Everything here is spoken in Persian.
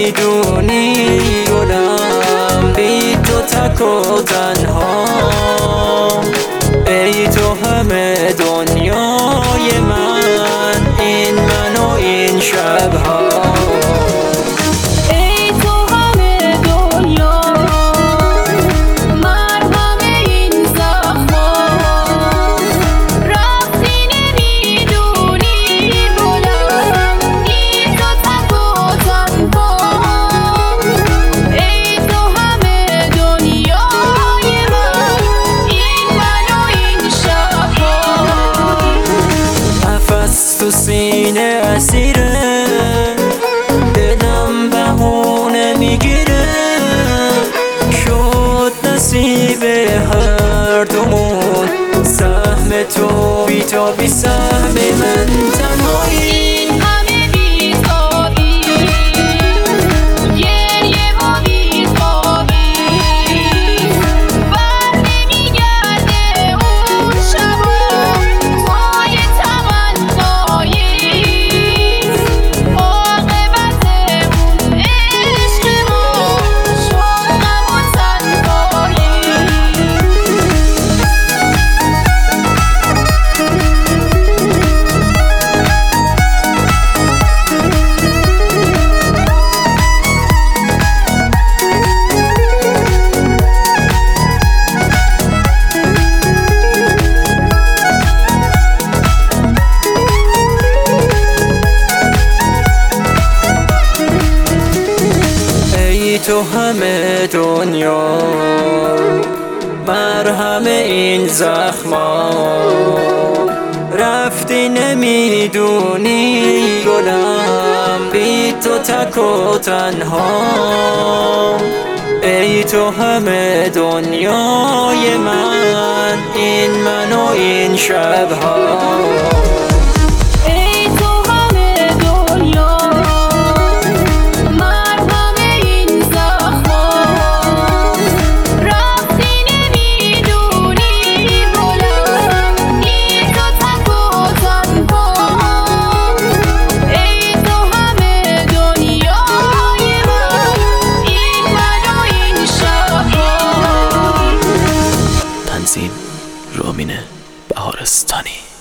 نمیدونی گلم بی تو تک و تنها، ای تو همه دنیای من، این من و این شبها. تو سینه اسیره، دلم بهونه میگیره، شد نصیب هر دومون سهم تو بی تو بی سهم من تنهایی. تو همه دنیا مرهم این زخما، رفتی نمیدونی گلم بی تو تک و تنها، ای تو همه دنیای من، این من و این شبها. تنظیم رامین بهارستانی.